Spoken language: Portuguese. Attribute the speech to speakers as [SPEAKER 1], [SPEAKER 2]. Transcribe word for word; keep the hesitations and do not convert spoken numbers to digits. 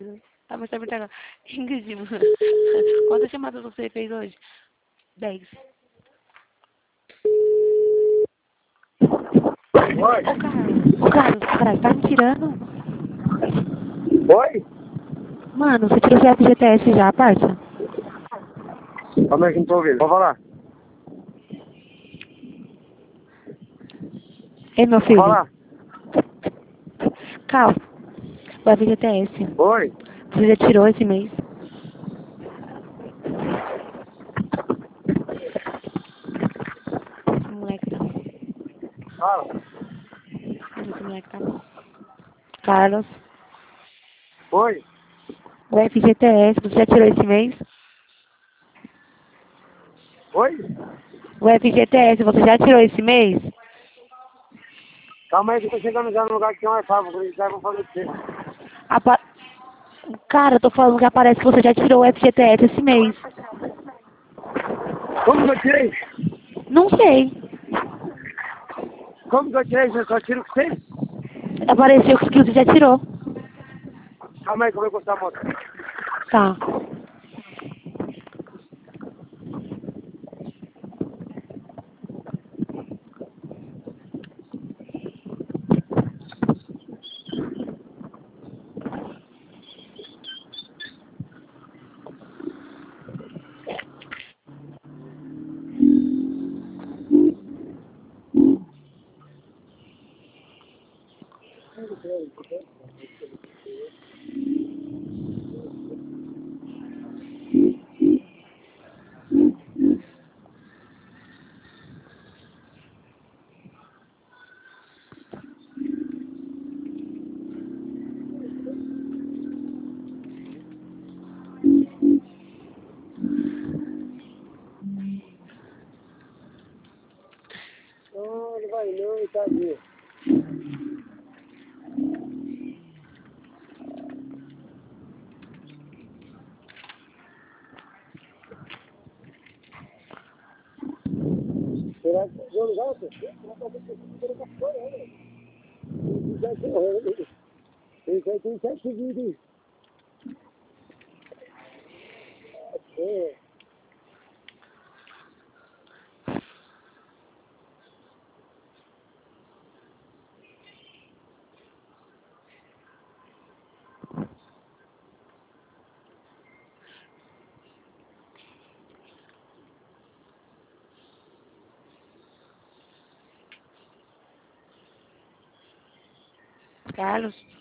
[SPEAKER 1] Ah, mas tá perguntando. Ingrid, mano. Quantas chamadas você fez hoje? Dez.
[SPEAKER 2] Oi?
[SPEAKER 1] Ô, Carlos. Ô, Carlos, caralho, tá me tirando?
[SPEAKER 2] Oi?
[SPEAKER 1] Mano, você tirou seu F G T S já, parça?
[SPEAKER 2] Como é que não tô ouvindo? Vou falar.
[SPEAKER 1] Ei, meu
[SPEAKER 2] Vou
[SPEAKER 1] filho.
[SPEAKER 2] falar.
[SPEAKER 1] Carlos, o F G T S.
[SPEAKER 2] Oi?
[SPEAKER 1] Você já tirou esse mês? Esse moleque tá.
[SPEAKER 2] Fala.
[SPEAKER 1] Onde esse moleque tá? Carlos.
[SPEAKER 2] Oi?
[SPEAKER 1] O F G T S, você já tirou esse mês?
[SPEAKER 2] Oi?
[SPEAKER 1] O F G T S, você já tirou esse mês?
[SPEAKER 2] Calma aí que eu tô chegando já no lugar que tem uma fábrica. Por isso que eu vou fazer pra você.
[SPEAKER 1] Apa... Cara, eu tô falando que aparece que você já tirou o F G T S esse mês.
[SPEAKER 2] Como que eu tirei?
[SPEAKER 1] Não sei.
[SPEAKER 2] Como que eu tirei? Eu só tiro com você?
[SPEAKER 1] Apareceu que você já tirou.
[SPEAKER 2] Calma aí que eu vou encostar a moto.
[SPEAKER 1] Tá.
[SPEAKER 2] Não, ele vai não, tadinho. Será que eu não gosto? Isso aí tem sete seguidos. É.
[SPEAKER 1] Carlos.